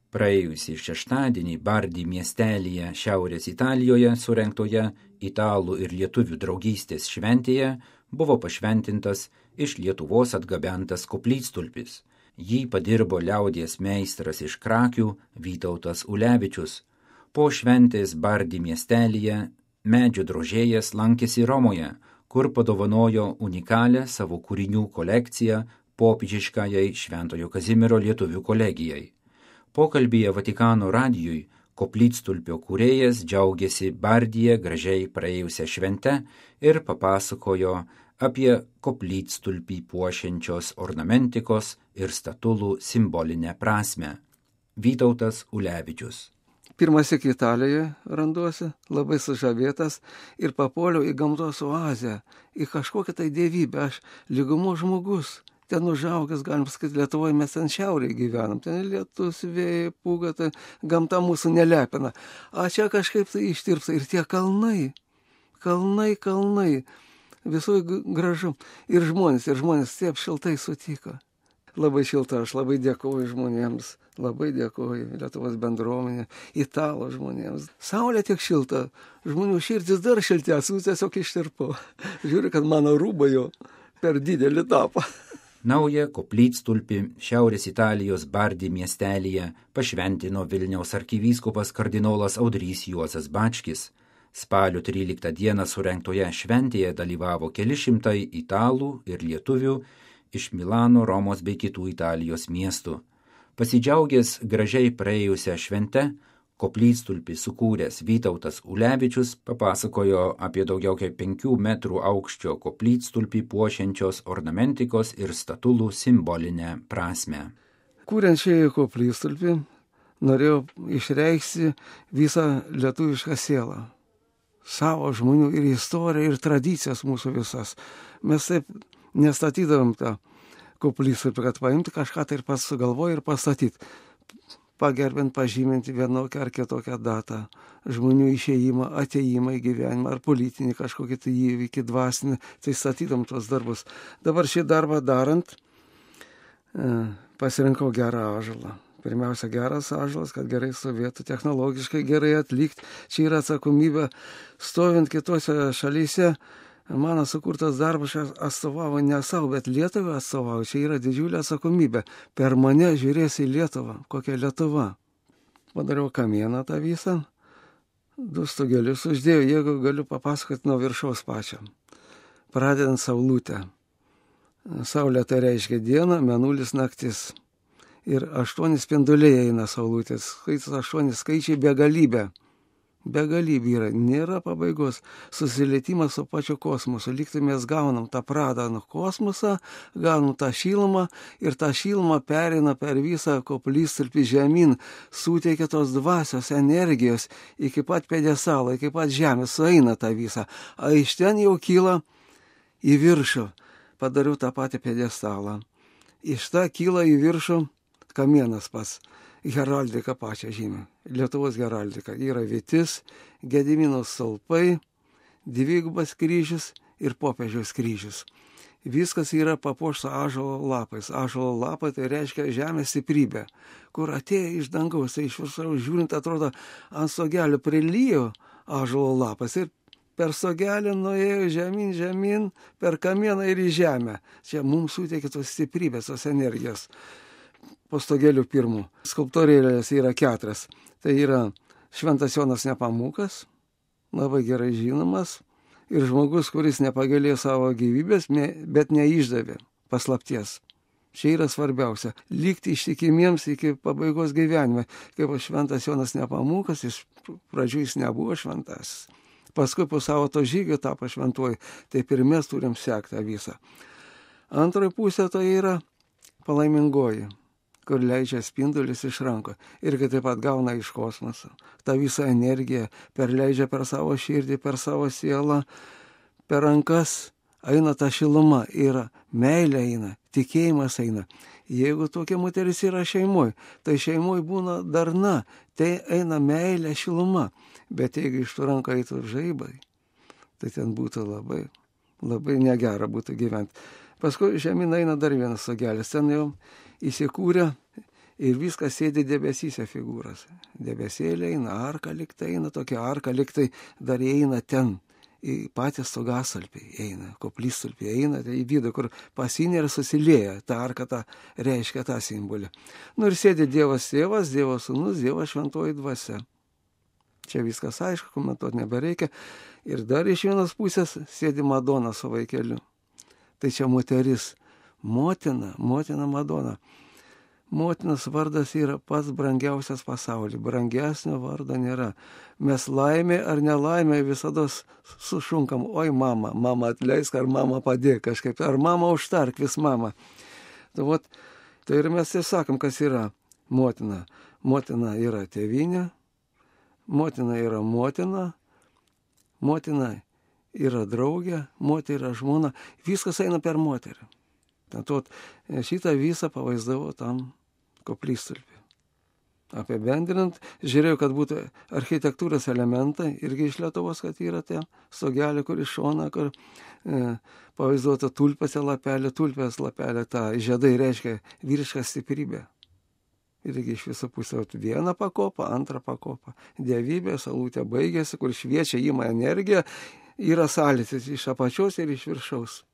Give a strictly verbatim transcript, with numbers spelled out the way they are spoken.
Praėjusį šeštadienį Bardi miestelyje Šiaurės Italijoje surengtoje italų ir lietuvių draugystės šventėje buvo pašventintas iš Lietuvos atgabentas koplytstulpis. Jį padirbo liaudies meistras iš Krakių Vytautas Ulevičius. Po šventės Bardi miestelyje medžio drožėjas lankėsi Romoje, kur padovanojo unikalią savo kūrinių kolekciją popiežiškajai Šventojo Kazimiero lietuvių kolegijai. Pokalbyje Vatikano radijui koplytstulpio kūrėjas džiaugėsi Bardyje gražiai praėjusią šventę ir papasakojo apie koplytstulpį puošiančios ornamentikos ir statulų simbolinę prasmę. Vytautas Ulevičius. Pirmąsyk Italijoje randuosi, labai sužavėtas ir papuoliau į gamtos oazę, į kažkokią tai dievybę. Aš lygumos žmogus. Ten užaugęs, galim pasakyti, Lietuvoje mes ten šiaurėje gyvenam, ten lietus, vėjai, pūga, tai gamta mūsų nelepina. O čia kažkaip tai ištirpsta ir tie kalnai, kalnai, kalnai, visoj gražu. Ir žmonės, ir žmonės taip šiltai sutiko. Labai šilta, aš labai dėkoju žmonėms, labai dėkoju Lietuvos bendruomenė, italų žmonėms. Saulė tiek šilta, žmonių širdis dar šiltės, tiesiog ištirpo. Žiūriu, kad mano rūbai jau per didelį tapo. Naują koplytstulpį Šiaurės Italijos Bardi miestelyje pašventino Vilniaus arkivyskupas kardinolas Audrys Juozas Bačkis. Spalio tryliktą dieną surengtoje šventėje dalyvavo keli šimtai italų ir lietuvių iš Milano, Romos bei kitų Italijos miestų. Pasidžiaugęs gražiai praėjusią šventę, koplytstulpį sukūręs Vytautas Ulevičius papasakojo apie daugiau kaip penkių metrų aukščio koplytstulpį puošiančios ornamentikos ir statulų simbolinę prasmę. Kūrent šį koplytstulpį norėjau išreikšti visą lietuvišką sielą. Savo žmonių ir istoriją, ir tradicijas mūsų visas. Mes taip nestatydavom tą koplytstulpį, kad paimti kažką tai ir pats sugalvoja ir pastatyti. Pagerbint, pažyminti vienokią ar kitokią datą, žmonių išėjimą, atėjimą į gyvenimą, ar politinį kažkokį tai įvykį, dvasinį, tai statydam tuos darbus. Dabar šį darbą darant, pasirinkau gerą ąžuolą. Pirmiausia, geras ąžuolas, kad gerai stovėtų, technologiškai gerai atlikti. Čia yra atsakomybė, stovint kitose šalyse. Mano sukurtas darbas atstovavo ne savo, bet Lietuvą atstovavo. Čia yra didžiulė atsakomybė. Per mane žiūrės į Lietuvą. Kokia Lietuva? Padariau kamieną tą visą. Du stogelius uždėjau, jeigu galiu papasakoti nuo viršaus pačią. Pradedant saulutę. Saulė tai reiškia diena, mėnulis naktis. Ir aštuoni spinduliai eina saulutės. Skaitus aštuoni skaičiai begalybė. Begalybė yra, nėra pabaigos, susilietimas su pačiu kosmosu, lygtai mes gaunam tą pradą nuo kosmosą, gaunam tą šilumą ir tą šilumą perina per visą koplytstulpį žemyn, suteikia tos dvasios energijos iki pat pjedestalo, iki pat žemės, sueina tą visą, o iš ten jau kyla į viršų, padariau tą patį pjedestalą, iš tą kyla į viršų kamienas pats. Heraldika pačią žymę. Lietuvos heraldika. Yra vytis, Gedimino stulpai, dvigubas kryžius ir popiežiaus kryžius. Viskas yra papuošta ąžuolo lapais. Ąžuolo lapai tai reiškia žemės stiprybė, kur atėjo iš dangaus, tai iš viršaus žiūrint atrodo ant stogelio prilijo ąžuolo lapas ir per stogelį nuėjo žemyn, žemyn, per kamieną ir į žemę. Čia mums suteikia tos stiprybės, tos energijos. Po stogelių pirmų. Skulptūrėlės yra keturias. Tai yra Šventas Jonas Nepamukas, labai gerai žinomas, ir žmogus, kuris nepagailėjo savo gyvybės, bet neišdavė paslapties. Čia yra svarbiausia. Likti ištikimiems iki pabaigos gyvenime. Kaip Šventas Jonas Nepamukas, iš pradžių jis nebuvo šventasis. Paskui po savo to žygio tapo šventuoju. Taip ir mes turim sekti visą. Antroji pusė tai yra palaimingoji, kur leidžia spindulis iš rankų. Irgi taip pat gauna iš kosmoso. Ta visa energija perleidžia per savo širdį, per savo sielą, per rankas eina ta šiluma, yra meilė eina, tikėjimas eina. Jeigu tokia moteris yra šeimoje, tai šeimoje būna darna, tai eina meilė, šiluma. Bet jeigu iš tų ranką eitų žaibai, tai ten būtų labai, labai negera būtų gyventi. Paskui žemyn eina dar vienas stogelis, ten jau įsikūrė ir viskas sėdi debesyse figūras. Debesėlė eina, arka liktai eina, tokia arka liktai dar eina ten, į patį stogasalpį eina, koplytstulpį eina, tai į vidų, kur pasinė ir susilieja, ta arka ta reiškia tą simbolį. Nu ir sėdi Dievas tėvas, Dievas sūnus, Dievas šventoji dvasia. Čia viskas aišku, komentuoti nebereikia. Ir dar iš vienos pusės sėdi Madona su vaikeliu. Tai čia moteris, motina, motina Madona. Motinos vardas yra pats brangiausias pasaulyje, brangesnio vardo nėra. Mes laimė ar nelaimė visada sušunkam, oi mama, mama atleisk, ar mama padėk kažkaip, ar mama užtark vis mama. Tai, vat, tai ir mes tai sakom, kas yra motina. Motina yra tėvynė, motina yra motina, motina yra draugė, motina yra žmona, viskas eina per moterį. Tad šitą visą pavaizdavo tam koplytstulpį. Apibendrinant, žiūrėjau, kad būtų architektūros elementai, irgi iš Lietuvos, kad yra tie stogelė, kur iš šona, kur e, pavaizduota tulpėse lapelė, tulpės lapelė, ta žiedai reiškia vyrišką stiprybę. Irgi iš viso pusė vieną pakopą, antrą pakopą. Dievybė, salutė baigėsi, kur šviečia, ima energiją, yra sąlytis iš apačios ir iš viršaus.